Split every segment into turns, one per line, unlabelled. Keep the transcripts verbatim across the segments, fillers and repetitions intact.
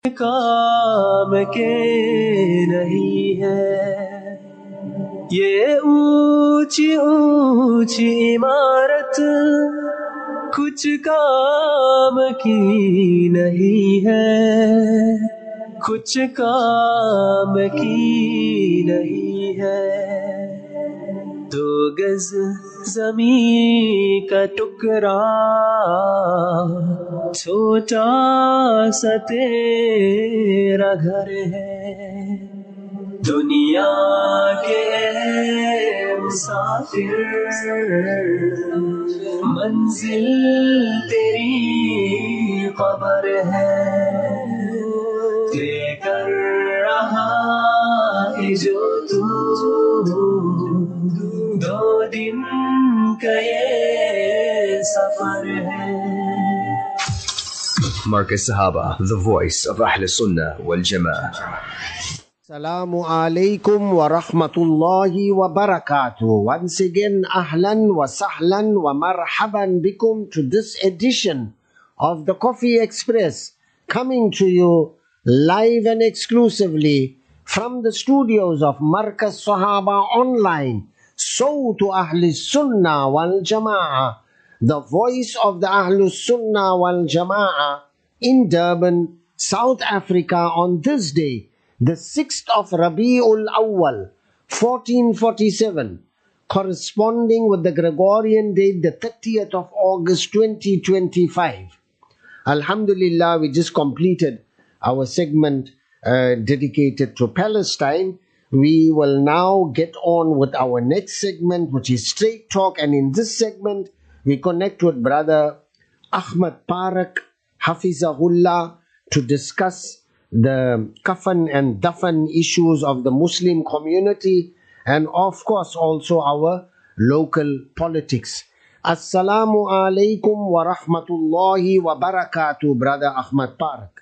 काम के नहीं है ये ऊंची ऊंची इमारत कुछ काम की नहीं है कुछ काम की नहीं है दो गज ज़मीं का टुकड़ा छोटा सा तेरा घर है दुनिया के मुसाफिर मंजिल तेरी खबर है लेकर रहा है जो तू दो दिन का ये सफर है
Markaz Sahaba, the voice of Ahl Sunnah wal Jama'ah.
Assalamu alaikum wa rahmatullahi wa barakatuh. Once again, ahlan wa sahlan wa marhaban bikum to this edition of the Coffee Express, coming to you live and exclusively from the studios of Markaz Sahaba Online. So to Ahl Sunnah wal Jama'ah, the voice of the Ahl Sunnah wal Jama'ah in Durban, South Africa, on this day, the sixth of Rabi'ul Awwal, fourteen forty-seven, corresponding with the Gregorian date, the thirtieth of August, twenty twenty-five. Alhamdulillah, we just completed our segment uh, dedicated to Palestine. We will now get on with our next segment, which is Straight Talk, and in this segment, we connect with Brother Ahmad Parak, Hafizahullah, to discuss the kafan and dafan issues of the Muslim community and of course also our local politics. Assalamu alaikum wa rahmatullahi wa barakatuh, Brother Ahmad Parak.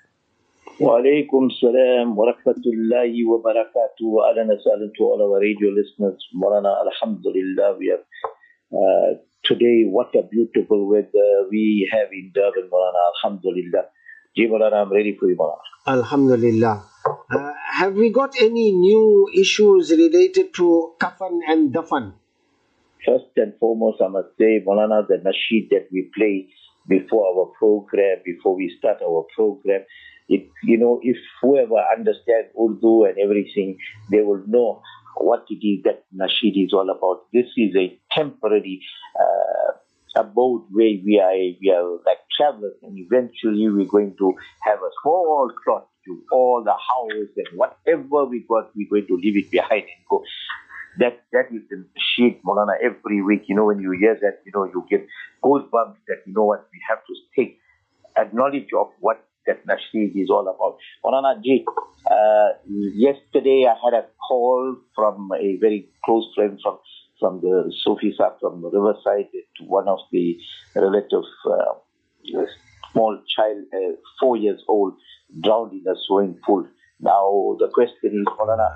Wa alaikum salam wa rahmatullahi wa barakatuh. Ahlan wa sahlan to all our radio listeners. Maulana, alhamdulillah, we have uh, today, what a beautiful weather we have in Durban, Maulana, alhamdulillah. Ji Maulana, I'm ready for you, Maulana.
Alhamdulillah. Uh, have we got any new issues related to kafan and dafan?
First and foremost, I must say, Maulana, the nasheed that we play before our program, before we start our program, it, you know, if whoever understands Urdu and everything, they will know what it is that nasheed is all about. This is a temporary uh, abode where we are, we are like travelers, and eventually we're going to have a small plot to all the house and whatever we got, we're going to leave it behind and go. That that is the sheet, Maulana, every week. You know, when you hear that, you know, you get goosebumps that, you know what, we have to take acknowledge of what that nasheed is all about. Maulana Ji, uh, yesterday I had a call from a very close friend from from the Sufi Sahib from Riverside to one of the relatives, uh, a small child, uh, four years old, drowned in a swimming pool. Now the question is, Maulana,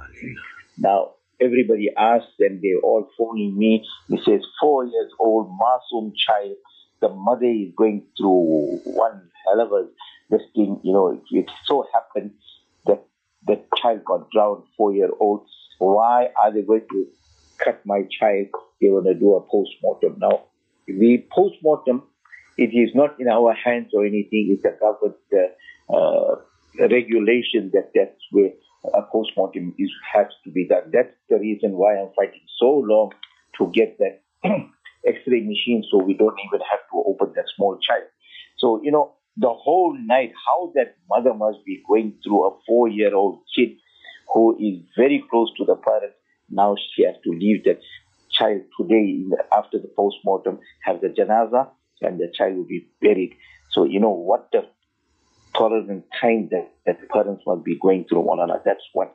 now everybody asks and they're all phoning me. He says, four years old, Masoom child, the mother is going through one hell of a this thing, you know, it, it so happened that the child got drowned, four-year-old. Why are they going to cut my child? They want to do a post-mortem. Now, the post-mortem, it is not in our hands or anything. It's a government uh, uh, regulation that that's where a post-mortem is, has to be done. That's the reason why I'm fighting so long to get that X-ray machine so we don't even have to open that small child. So, you know, the whole night, how that mother must be going through a four-year-old kid who is very close to the parents. Now she has to leave that child today after the post-mortem, have the janaza, and the child will be buried. So, you know, what the tolerant time that, that the parents must be going through, one another. That's one.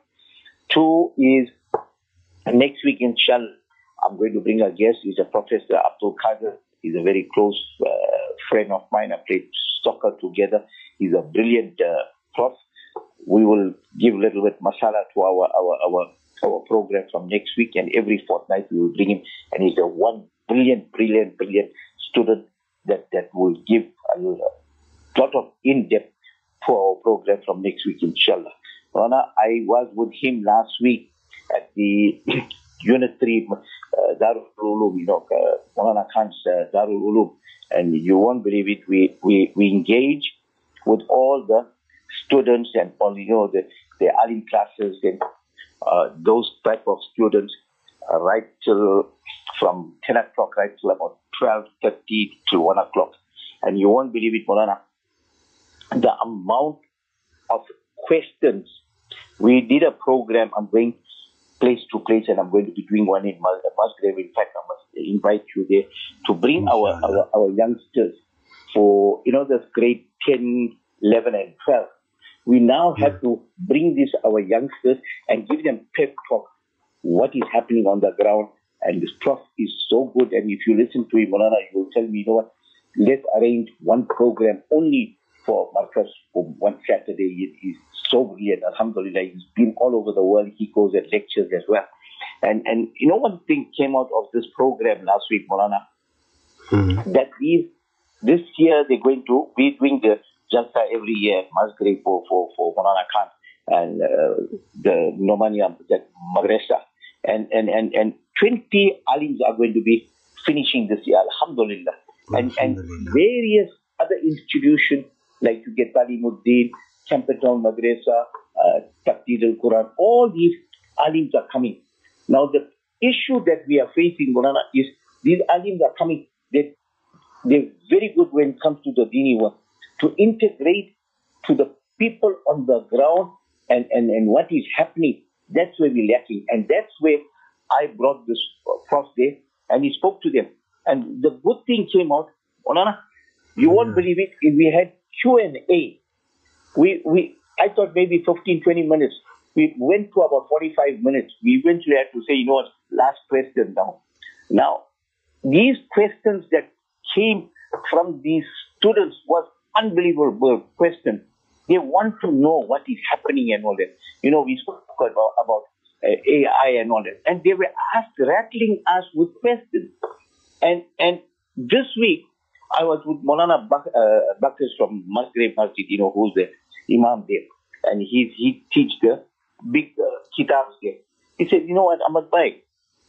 Two is, next week, inshallah, I'm going to bring a guest. He's a Professor Abdul Qadir. He's a very close uh, friend of mine. I played soccer together. He's a brilliant uh, prof. We will give a little bit masala to our, our, our, our program from next week, and every fortnight we will bring him. And he's a one brilliant, brilliant, brilliant student that, that will give a lot of in-depth for our program from next week, inshallah. Maulana, I was with him last week at the Unit three uh, Darul Ulum, you know, uh, Maulana Khan's uh, Darul Ulum. And you won't believe it, we, we, we engage with all the students and all, you know, the, the alim classes and uh, those type of students uh, right till from ten o'clock right till about twelve thirty to one o'clock. And you won't believe it, Maulana, the amount of questions. We did a program, I'm going place to place, and I'm going to be doing one in Mus- Musgrave. In fact, I must invite you there to bring our, our, our youngsters for, you know, the grade ten, eleven, and twelve. We now have to bring this, our youngsters, and give them pep talk, what is happening on the ground. And this prof is so good. And if you listen to him, Maulana, you will tell me, you know what, let's arrange one program only for Markaz for one Saturday. It is so brilliant. Alhamdulillah, he's been all over the world. He goes at lectures as well. And and you know, one thing came out of this program last week, Maulana, mm-hmm. that these, this year they're going to be doing the Jalsa every year, Musgrave for, for, for Maulana Khan and uh, the Nomania, that Madrasa. And, and, and, and twenty alims are going to be finishing this year, Alhamdulillah. And, and various other institutions, like you get Talimuddin, Champertown Madrasa, uh, Taqdeer al-Quran, all these alims are coming. Now the issue that we are facing, Maulana, is these alims are coming. They, they're very good when it comes to the dini work, to integrate to the people on the ground and, and, and what is happening. That's where we're lacking. And that's where I brought this cross there, and he spoke to them. And the good thing came out, Maulana, you won't believe it, if we had Q and A. We, we, I thought maybe fifteen, twenty minutes. We went to about forty-five minutes. We eventually had to say, you know what, last question now. Now, these questions that came from these students was unbelievable question. They want to know what is happening and all that. You know, we spoke about, about uh, A I and all that. And they were asked, rattling us with questions. And and this week, I was with Maulana Bak- uh, Bakr from Musgrave Masjid, you know, who's the Imam there. And he, he teach the big uh, kitabs there. He said, you know what, Ahmad Bhai,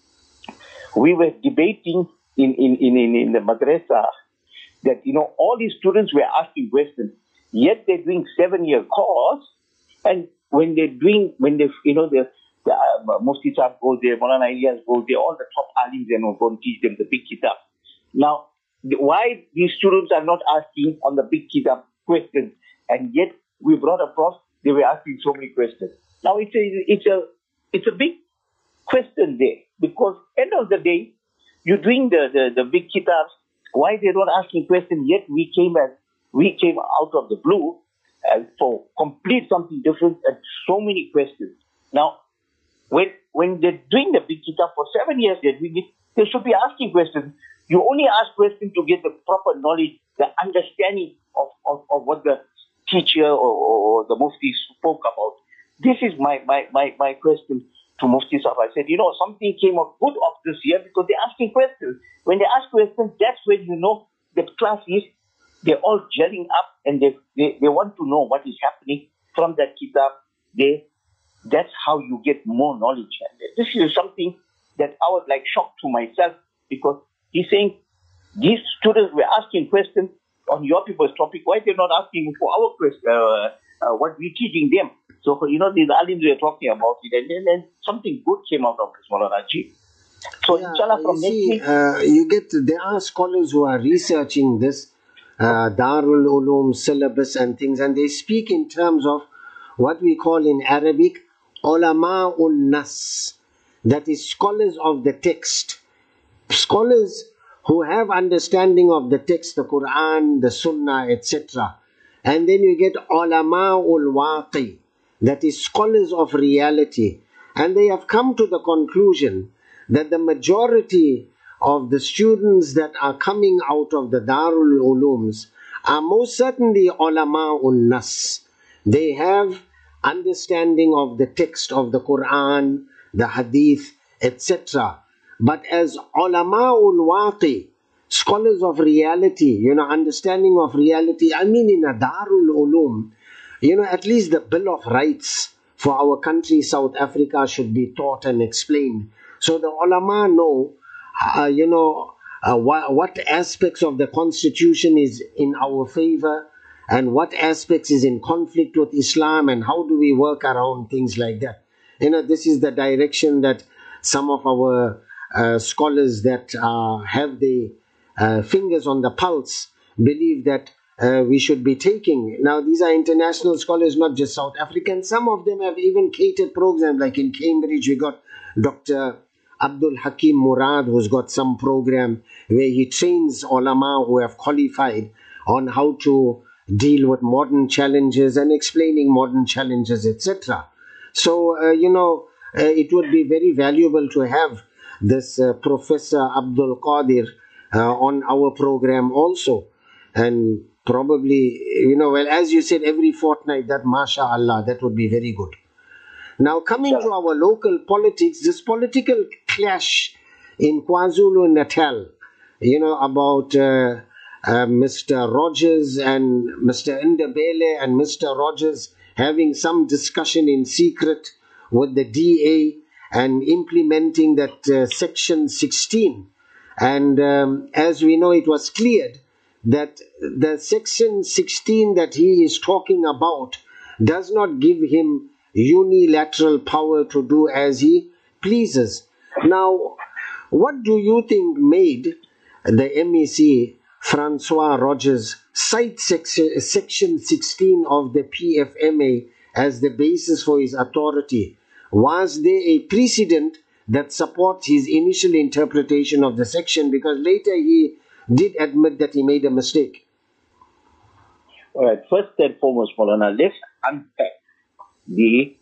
we were debating in, in, in, in, in the madrasa that, you know, all these students were asking questions, yet they're doing seven-year course, and when they're doing, when they, you know, the, the uh, Mufti Sahib goes there, Maulana Ilyas goes there, all the top alims, you know, go and teach them the big kitab. Now, the, why these students are not asking on the big kitab questions, and yet we brought across, they were asking so many questions. Now, it's a, it's a, it's a big question there, because end of the day, you're doing the, the, the big kitabs, why they're not asking questions, yet we came as, we came out of the blue uh, for complete something different and so many questions. Now, when when they're doing the big kitab for seven years, they're doing it, they should be asking questions. You only ask questions to get the proper knowledge, the understanding of, of, of what the teacher or, or the Mufti spoke about. This is my, my, my, my question to Mufti Sahib. I said, you know, something came out good of this year because they're asking questions. When they ask questions, that's when you know that class is, they're all gelling up and they, they, they want to know what is happening from that kitab. They, that's how you get more knowledge. And this is something that I was like shocked to myself, because he's saying these students were asking questions on your people's topic. Why they're not asking for our question, uh, uh, what we're teaching them? So, you know, these alims we are talking about it, and then and something good came out of this, Maulana Ji. So,
Yeah,
inshallah, from
you
next
see,
week,
uh, you get, there are scholars who are researching this uh, Darul Ulum syllabus and things, and they speak in terms of what we call in Arabic Ulama'un Nas, that is scholars of the text, scholars who have understanding of the text, the Quran, the Sunnah, et cetera. And then you get Ulama'ul Waqi, that is scholars of reality. And they have come to the conclusion that the majority of the students that are coming out of the Darul Ulums are most certainly Ulama'un Nas. They have understanding of the text of the Quran, the Hadith, et cetera. But as Ulama'ul Waqi, scholars of reality, you know, understanding of reality, I mean in a Darul Ulum, you know, at least the Bill of Rights for our country, South Africa, should be taught and explained. So the ulama know, uh, you know, uh, wh- what aspects of the constitution is in our favor and what aspects is in conflict with Islam, and how do we work around things like that. You know, this is the direction that some of our uh, scholars that uh, have the uh, fingers on the pulse believe that uh, we should be taking. Now, these are international scholars, not just South African. Some of them have even catered programs, like in Cambridge, we got Doctor Abdul Hakim Murad, who's got some program where he trains ulama who have qualified on how to deal with modern challenges and explaining modern challenges, et cetera. So, uh, you know, uh, it would be very valuable to have this uh, Professor Abdul Qadir uh, on our program also. And probably, you know, well, as you said, every fortnight, that mashallah, that would be very good. Now, coming to our local politics, this political clash in KwaZulu-Natal, you know, about uh, uh, Mister Rogers and Mister Ndebele and Mister Rogers having some discussion in secret with the D A and implementing that uh, Section sixteen. And um, as we know, it was cleared that the Section sixteen that he is talking about does not give him unilateral power to do as he pleases. Now, what do you think made the M E C, Francois Rogers, cite section, section sixteen of the P F M A as the basis for his authority? Was there a precedent that supports his initial interpretation of the section? Because later he did admit that he made a mistake.
All right, first and foremost, Maulana, let's unpack the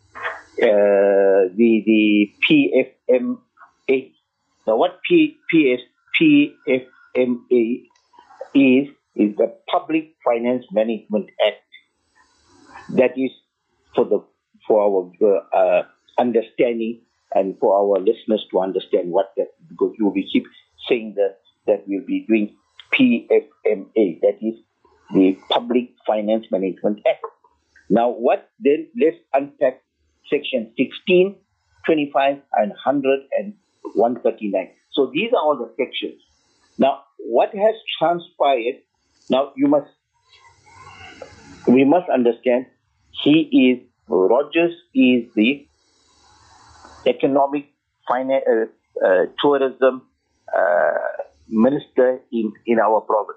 uh, the the P F M A. Now, what P, P, S, P F M A is is the Public Finance Management Act. That is for the for our uh, understanding and for our listeners to understand what that, because you will keep saying that that we'll be doing P F M A. That is the Public Finance Management Act. Now, what then? Let's unpack Section sixteen, twenty-five, and one hundred and one thirty-nine. So these are all the sections. Now, what has transpired? Now, you must, we must understand, he is, Rogers is the economic, finance, uh, uh, tourism uh, minister in, in our province.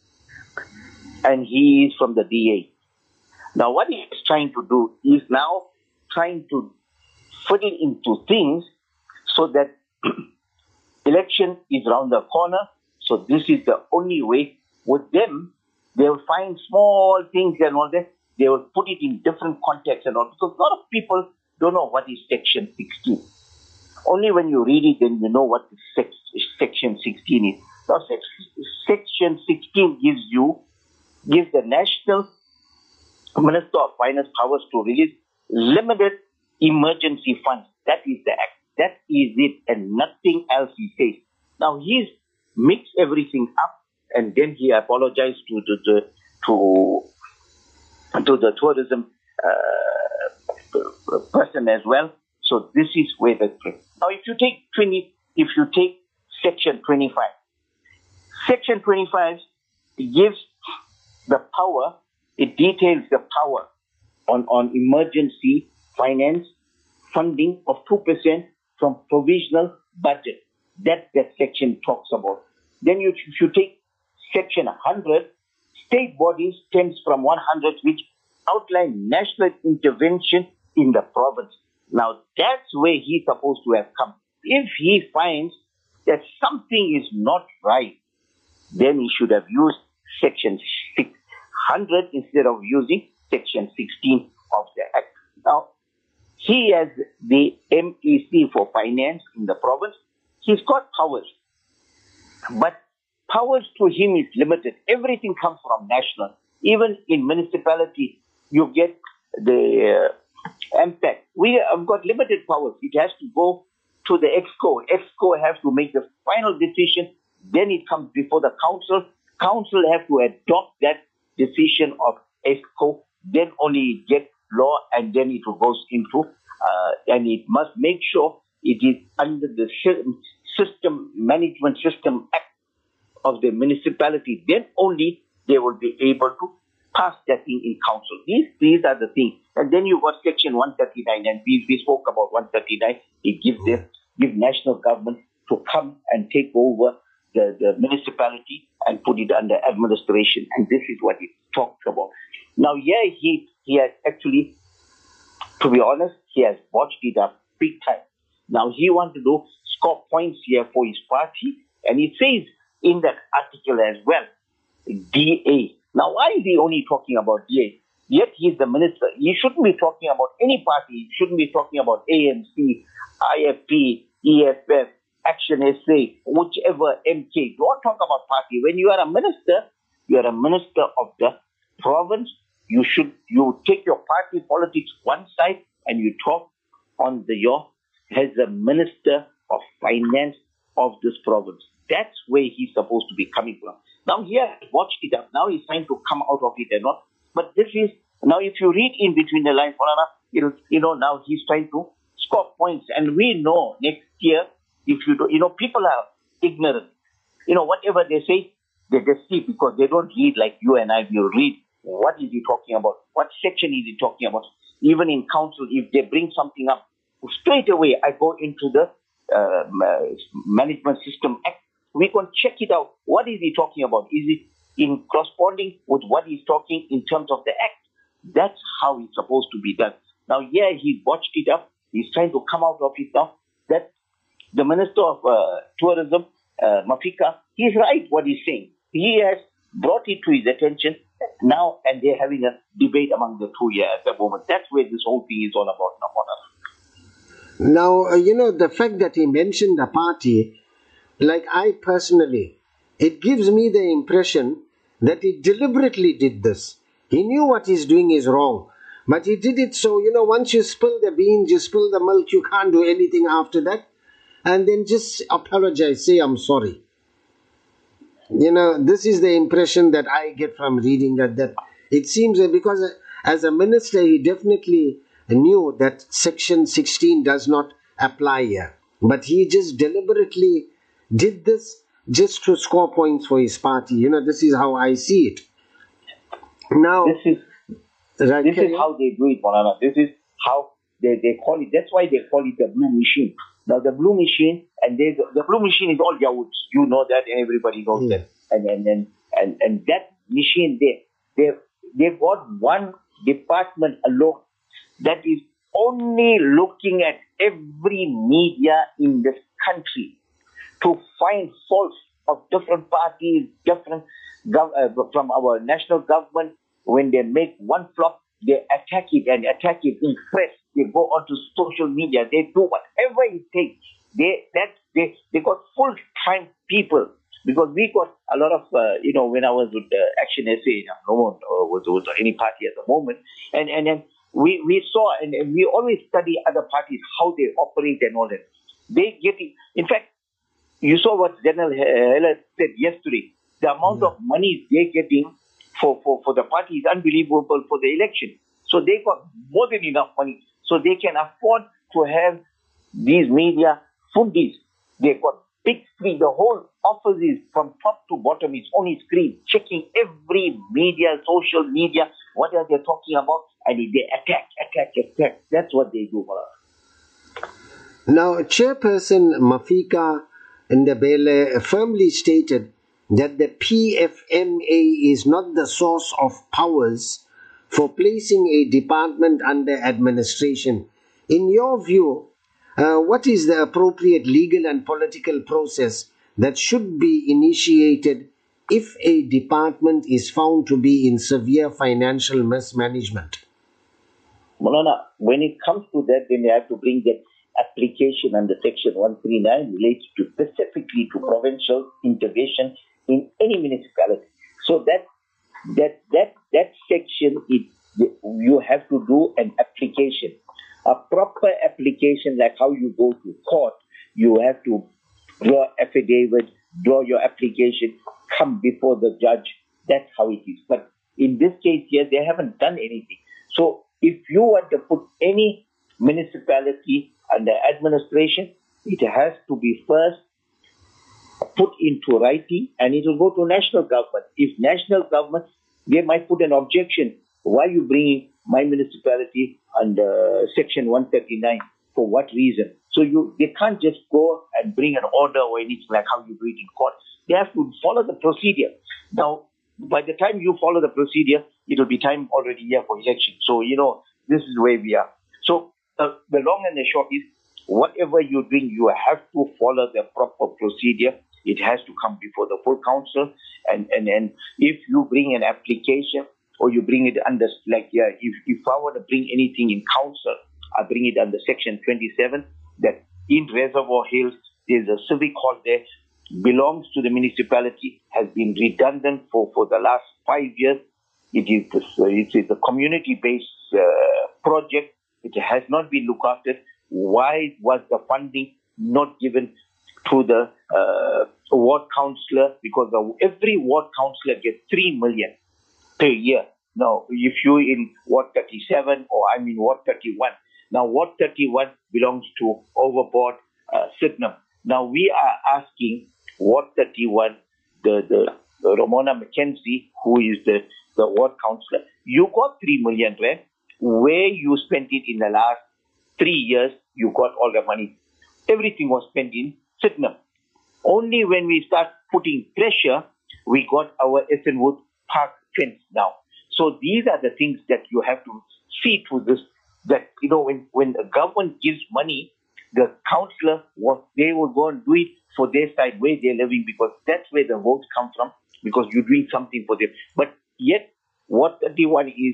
And he is from the D A. Now, what he is trying to do is now trying to fit it into things so that election is around the corner. So this is the only way. With them, they will find small things and all that. They will put it in different contexts and all. Because a lot of people don't know what is Section sixteen. Only when you read it, then you know what sex, Section sixteen is. Now, Section sixteen gives you, gives the National Minister of Finance powers to release limited emergency funds. That is the act. That is it, and nothing else he says. Now, he's mixed everything up, and then he apologized to the, the to to the tourism uh, person as well. So this is where the now, if you take twenty, if you take Section twenty-five, Section twenty-five gives the power. It details the power on on emergency finance funding of two percent from provisional budget. That that section talks about. Then you if you take Section one hundred, state bodies stems from one hundred, which outline national intervention in the province. Now, that's where he's supposed to have come. If he finds that something is not right, then he should have used Section six hundred instead of using Section sixteen of the Act. Now, he as the M E C for finance in the province, he's got powers. But powers to him is limited. Everything comes from national. Even in municipality, you get the uh, M PAC. We have got limited powers. It has to go to the EXCO. EXCO has to make the final decision. Then it comes before the council. Council have to adopt that decision of EXCO. then only it gets law, and then it goes into, uh, and it must make sure it is under the system, Management System Act of the municipality. Then only they will be able to pass that thing in council. These these are the things. And then you got section one thirty-nine, and we, we spoke about one thirty-nine. It gives the give national government to come and take over the, the municipality and put it under administration. And this is what it talks about. Now, yeah, he he has actually, to be honest, he has botched it up big time. Now he wants to do score points here for his party, and it says in that article as well, D A. Now, why is he only talking about D A? Yet he's the minister. He shouldn't be talking about any party. He shouldn't be talking about A M C, I F P, E F F, Action S A, whichever M K. Don't talk about party. When you are a minister, you are a minister of the province. You should you take your party politics one side and you talk on the your as a minister of finance of this province. That's where he's supposed to be coming from. Now he has watched it up. Now he's trying to come out of it and not. But this is, now if you read in between the lines, you know, you know, now he's trying to score points. And we know next year, if you do, you know, people are ignorant. You know, whatever they say, they just see because they don't read like you and I will read. What is he talking about? What section is he talking about? Even in council, if they bring something up, straight away I go into the uh, Management System Act. We can check it out. What is he talking about? Is it in corresponding with what he's talking in terms of the act? That's how it's supposed to be done. Now, yeah, he botched it up. He's trying to come out of it now. That the Minister of uh, Tourism, uh, Mafika, he's right what he's saying. He has brought it to his attention now, and they're having a debate among the two here at the moment. That's where this whole thing is all about now.
Now, uh, you know, the fact that he mentioned the party, like I personally, it gives me the impression that he deliberately did this. He knew what he's doing is wrong, but he did it so, you know, once you spill the beans, you spill the milk, you can't do anything after that, and then just apologize, say I'm sorry. You know, this is the impression that I get from reading that, that it seems that because as a minister, he definitely knew that section sixteen does not apply here, but he just deliberately did this just to score points for his party. You know, this is how I see it. Now,
this is
right,
this is how they do it, Maulana. This is how they, they call it. That's why they call it the blue machine. Now, the blue machine, and they, the blue machine is all Yahoods. You know that, and everybody knows
yeah.
that. And and, and and and that machine, they they they've got one department alone that is only looking at every media in this country to find faults of different parties, different gov- uh, from our national government. When they make one flop, they attack it and attack it in press. They go onto social media. They do whatever it takes. They that they they got full time people, because we got a lot of uh, you know, when I was with uh, Action S A, no one uh, was was any party at the moment, and and then we we saw and, and we always study other parties, how they operate and all that. They get it. In fact, you saw what General Heller said yesterday. The amount yeah. of money they're getting for, for, for the party is unbelievable for the election. So they got more than enough money. So they can afford to have these media fundies. They've got big screen. The whole office is from top to bottom is on his screen, checking every media, social media, what are they talking about, and they attack, attack, attack. That's what they do.
Now, Chairperson Mafika Ndebele firmly stated that the P F M A is not the source of powers for placing a department under administration. In your view, uh, what is the appropriate legal and political process that should be initiated if a department is found to be in severe financial mismanagement?
Maulana, when it comes to that, then you have to bring that application under Section one thirty-nine relates to specifically to provincial intervention in any municipality. So that that that that section, it, you have to do an application, a proper application, like how you go to court. You have to draw affidavit, draw your application, come before the judge. That's how it is. But in this case here, they haven't done anything. So if you want to put any municipality under administration, it has to be first put into writing, and it will go to national government. If national government, they might put an objection. Why are you bringing my municipality under Section one thirty-nine? For what reason? So you they can't just go and bring an order or anything like how you do it in court. They have to follow the procedure. Now, by the time you follow the procedure, it will be time already here for election. So, you know, this is where we are. So uh, the long and the short is, whatever you're doing, you have to follow the proper procedure. It has to come before the full council. And, and, and if you bring an application or you bring it under, like, yeah, if, if I want to bring anything in council, I bring it under Section twenty-seven, that in Reservoir Hills, there's a civic hall there, belongs to the municipality, has been redundant for, for the last five years. It is, it is a community-based uh, project. It has not been looked after. Why was the funding not given to the uh, ward councillor? Because the, every ward councillor gets three million per year. Now, if you're in Ward thirty-seven or I'm in Ward thirty-one, now Ward thirty-one belongs to Overboard, uh, Sydenham. Now we are asking Ward thirty-one, the, the, the Ramona McKenzie, who is the, the ward councillor, you got three million rand. Where you spent it in the last three years, you got all the money. Everything was spent in Sydenham. Only when we start putting pressure, we got our Essenwood Park fence now. So these are the things that you have to see through this, that, you know, when, when the government gives money, the councillor, what they will go and do it for their side, where they're living, because that's where the votes come from, because you're doing something for them. But yet, what thirty-one is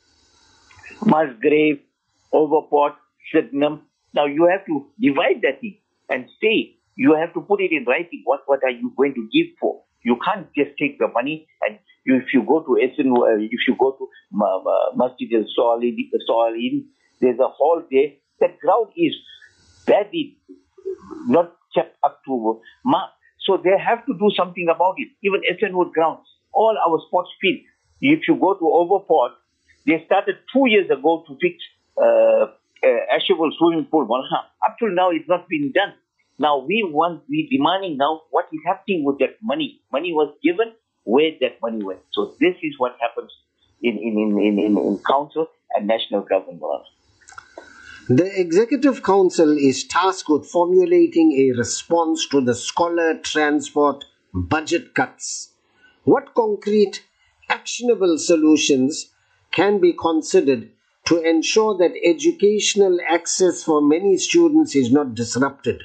Musgrave, Overport, Sydenham. Now you have to divide that thing and say, you have to put it in writing. What what are you going to give for? You can't just take the money and you, if you go to Essen, uh, if you go to uh, Masjid al-Sawalin, there's a hall there. That ground is badly not kept up to mark. So they have to do something about it. Even Essenwood grounds, all our sports fields. If you go to Overport, they started two years ago to fix uh, uh, Asherville swimming pool. Up till now, it's not been done. Now we want, we demanding now what is happening with that money. Money was given, where that money went. So this is what happens in in in in, in, in council and national government.
The Executive Council is tasked with formulating a response to the scholar transport budget cuts. What concrete, actionable solutions can be considered to ensure that educational access for many students is not disrupted?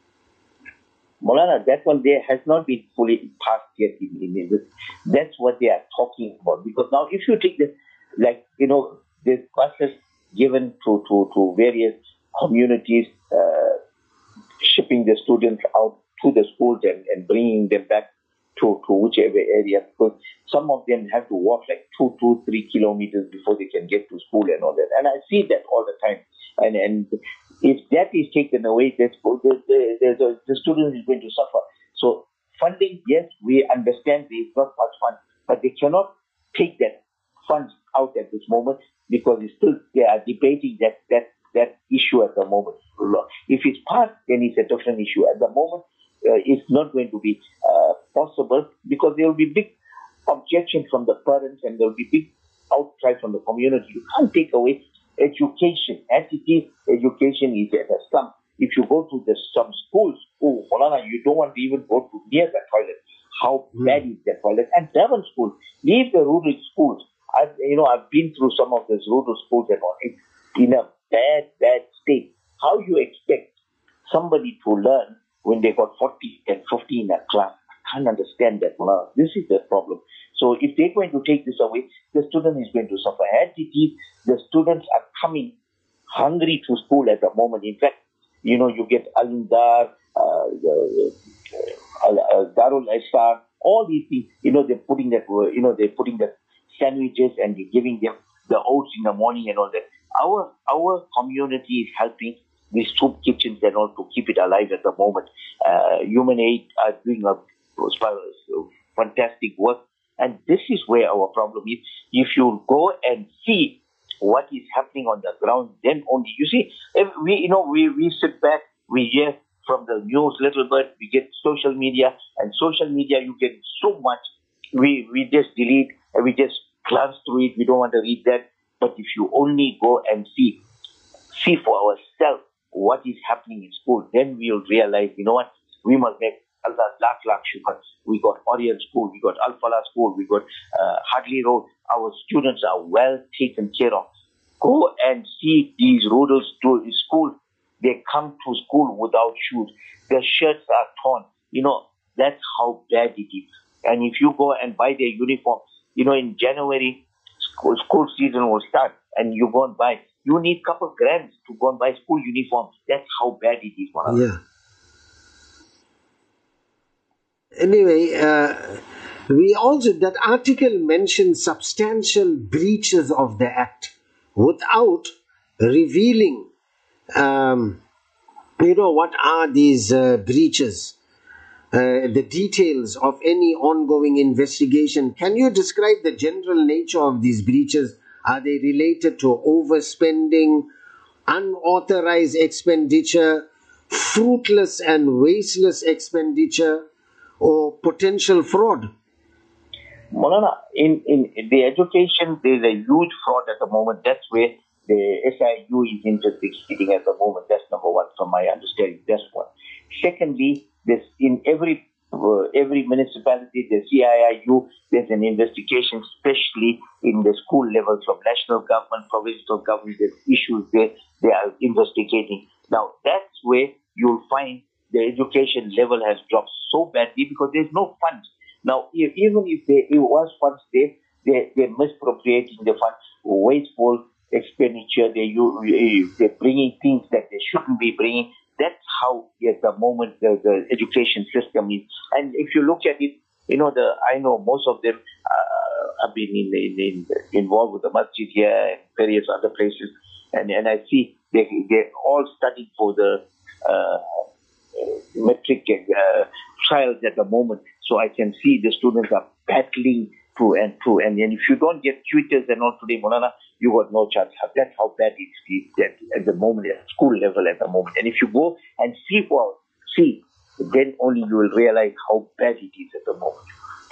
Molana, that one there has not been fully passed yet in, in, in this. That's what they are talking about. Because now if you take the, like, you know, there's buses given to, to, to various communities, uh, shipping the students out to the schools and, and bringing them back to, to whichever area, because some of them have to walk like two, two, three kilometers before they can get to school and all that. And I see that all the time. And and if that is taken away, that's, the, the, the, the student is going to suffer. So funding, yes, we understand there is not much fund, but they cannot take that funds out at this moment because it's still they are debating that that that issue at the moment. If it's passed, then it's a different issue. At the moment, uh, it's not going to be uh, possible because there will be big objection from the parents and there will be big outcry from the community. You can't take away education. As it is, education is at a slum. If you go to the some schools, oh, Molana, you don't want to even go to near the toilet. How mm. bad is the toilet? And Durban schools, leave the rural schools. I've, you know, I've been through some of those rural schools and all. It's in a bad, bad state. How you expect somebody to learn when they got forty and fifty in a class? I can't understand that. Well, this is the problem. So if they're going to take this away, the student is going to suffer. As it is, the students are coming hungry to school at the moment. In fact, you know, you get Alindar, uh, uh, Darul Aishar, all these things, you know, they're putting that, you know, they're putting that sandwiches and they're giving them the oats in the morning and all that. Our our community is helping these soup kitchens and all to keep it alive at the moment. Uh, Human Aid are doing a fantastic work And this is where our problem is. If you go and see what is happening on the ground, then only, you see, if we, you know, we, we sit back, we hear from the news little bit, we get social media, and social media, you get so much, we, we just delete, and we just glance through it, we don't want to read that. But if you only go and see, see for ourselves what is happening in school, then we'll realize, you know what, we must make Allah lakh lakh shukr. We got Orient School, we got Al Falah School, we got uh, Hadley Road. Our students are well taken care of. Go and see these rural schools. They come to school without shoes. Their shirts are torn. You know, that's how bad it is. And if you go and buy their uniforms, you know, in January, school, school season will start, and you go and buy. You need a couple of grand to go and buy school uniforms. That's how bad it is, Malana.
Yeah. Anyway, uh, we also, that article mentions substantial breaches of the Act without revealing, um, you know, what are these uh, breaches, uh, the details of any ongoing investigation. Can you describe the general nature of these breaches? Are they related to overspending, unauthorized expenditure, fruitless and wasteless expenditure, or potential fraud?
Molana, in, in, in the education, there's a huge fraud at the moment. That's where the S I U is investigating at the moment. That's number one, from my understanding. That's one. Secondly, there's in every uh, every municipality, the C I I U, there's an investigation, especially in the school levels from national government, provincial government. There's issues there. They are investigating. Now, that's where you'll find the education level has dropped so badly because there's no funds. Now, if, even if there it was funds there, they, they're misappropriating the funds, wasteful expenditure, they, you, they're bringing things that they shouldn't be bringing. That's how, at the moment, the, the education system is. And if you look at it, you know, the I know most of them uh, have been in, in, in, involved with the masjid here and various other places. And, and I see they, they're all studying for the uh, metric uh, trials at the moment. So I can see the students are battling through and through. And, and if you don't get tutors and all today, Molana, you got no chance. That's how bad it is at the moment, at school level at the moment. And if you go and see for see, then only you will realize how bad it is at the moment.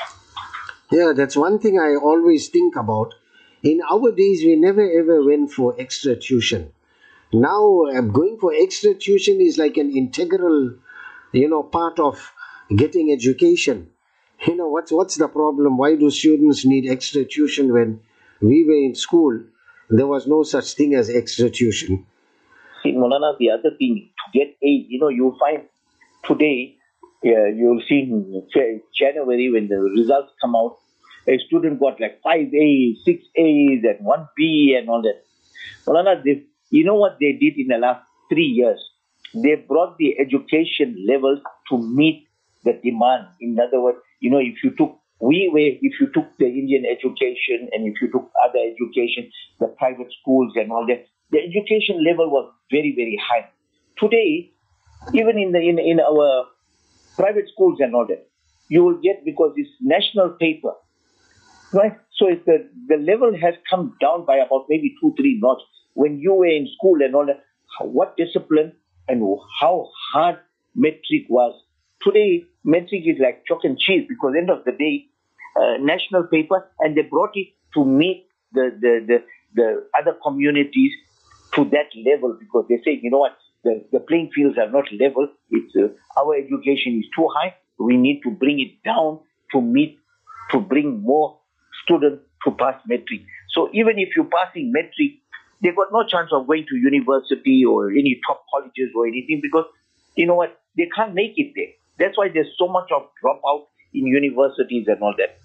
Yeah, that's one thing I always think about. In our days, we never ever went for extra tuition. Now, uh, going for extra tuition is like an integral, you know, part of getting education. You know, what's what's the problem? Why do students need extra tuition when we were in school? There was no such thing as extra tuition.
See, Molana, the other thing, to get A, you know, you'll find today, uh, you'll see in January when the results come out, a student got like five A's, six A's, and one B and all that. Molana, they, you know what they did in the last three years? They brought the education levels to meet the demand. In other words, you know, if you took, we were, if you took the Indian education and if you took other education, the private schools and all that, the education level was very, very high. Today, even in the in, in our private schools and all that, you will get, because it's national paper, right? So it's the, the level has come down by about maybe two, three notches. When you were in school and all that, what discipline and how hard metric was. Today, metric is like chalk and cheese because end of the day, uh, national paper, and they brought it to meet the, the, the, the other communities to that level because they say, you know what, the, the playing fields are not level. It's uh, our education is too high. We need to bring it down to meet, to bring more students to pass metric. So even if you're passing metric, they got no chance of going to university or any top colleges or anything because, you know what, they can't make it there. That's why there's so much of dropout in universities and all that.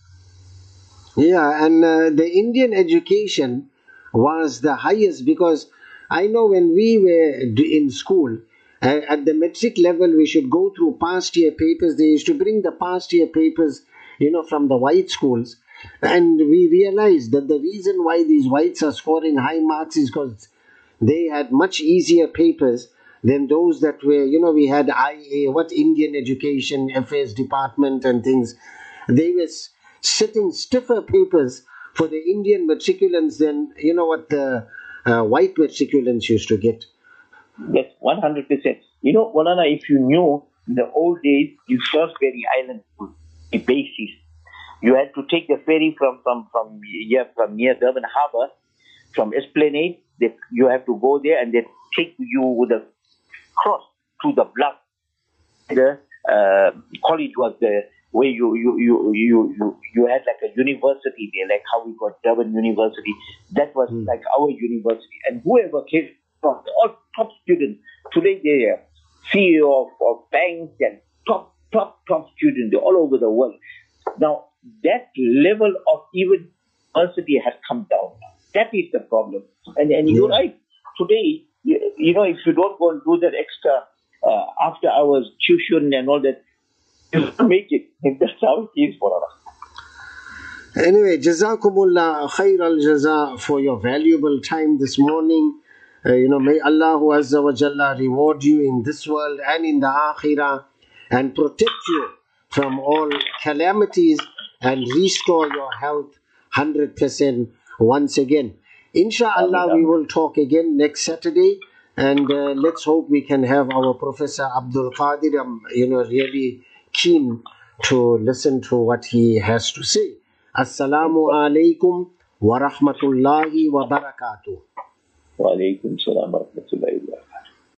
Yeah, and uh, the Indian education was the highest because I know when we were in school, uh, at the metric level, we should go through past year papers. They used to bring the past year papers, you know, from the white schools. And we realized that the reason why these whites are scoring high marks is because they had much easier papers than those that were, you know, we had I A, what Indian Education, Affairs Department and things. They were setting stiffer papers for the Indian matriculants than, you know, what the uh, white matriculants used to get.
Yes, one hundred percent. You know, Maulana, if you knew, in the old days, in Salisbury Island, the basis, you had to take the ferry from from from here, from near Durban Harbour, from Esplanade. They, you have to go there, and they take you with a cross to the block. The uh, college was there, where you you, you you you you had like a university there, like how we got Durban University. That was mm. like our university, and whoever came from, all top students. Today they are C E O of, of banks and top top top students. They're all over the world. Now that level of even university has come down. That is the problem. And and yeah. you're right. Today, you, you know, if you don't go and do that extra uh, after hours tuition and all that, you don't make it. And that's how it is for us.
Anyway, Jazakumullah khair al-jaza for your valuable time this morning. Uh, you know, may Allah Azza wa Jalla reward you in this world and in the Akhirah, and protect you from all calamities and restore your health one hundred percent once again. Inshallah, we will talk again next Saturday, and uh, let's hope we can have our Professor Abdul Qadir. I'm, you know, really keen to listen to what he has to say. Assalamu alaikum wa rahmatullahi wa barakatuh.
Wa alaikum salam wa rahmatullahi wa barakatuh.